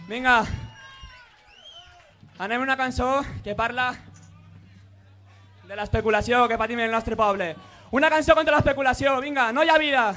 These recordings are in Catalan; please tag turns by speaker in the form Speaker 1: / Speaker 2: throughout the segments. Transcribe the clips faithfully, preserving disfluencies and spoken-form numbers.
Speaker 1: Vinga, anem a una cançó que parla de l'especulació que patim en el nostre poble. Una cançó contra l'especulació, vinga, no hi ha vida.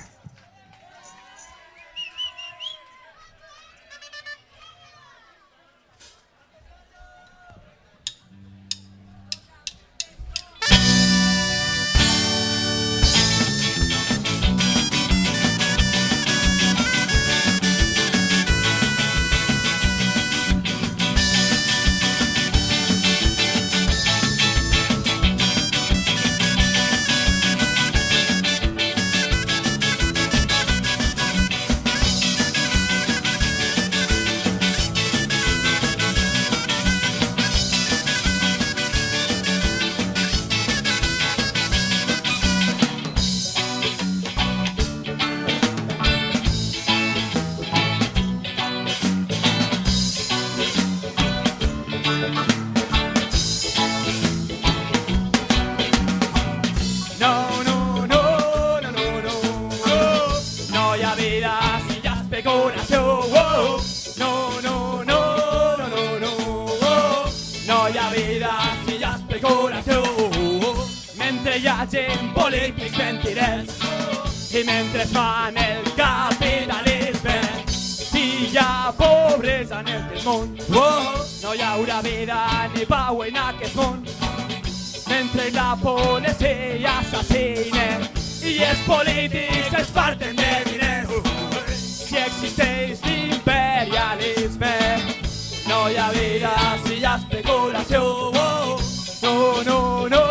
Speaker 1: Hi ha gent, polítics, mentiders, i mentre fan el capitalisme, si hi ha pobresa en aquest món, no hi haurà vida ni pau en aquest món. Mentre la policia assassina i els polítics es parten de diners, si existeix l'imperialisme, no hi ha vida si hi ha especulació. No, no, no.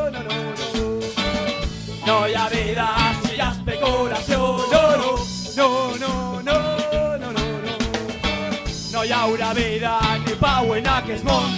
Speaker 1: No hi ha vida si hi ha especulació, no, no, no, no, no, no, no, no hi haurà vida ni pau en aquest món.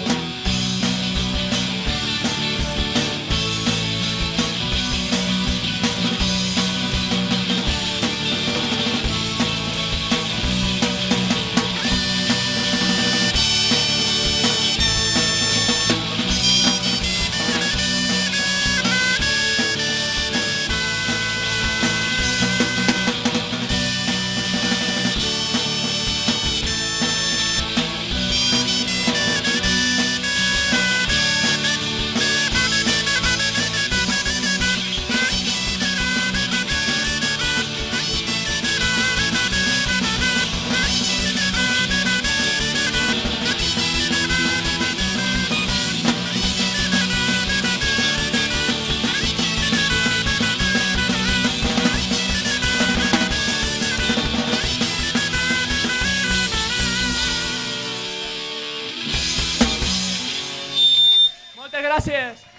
Speaker 1: Gràcies.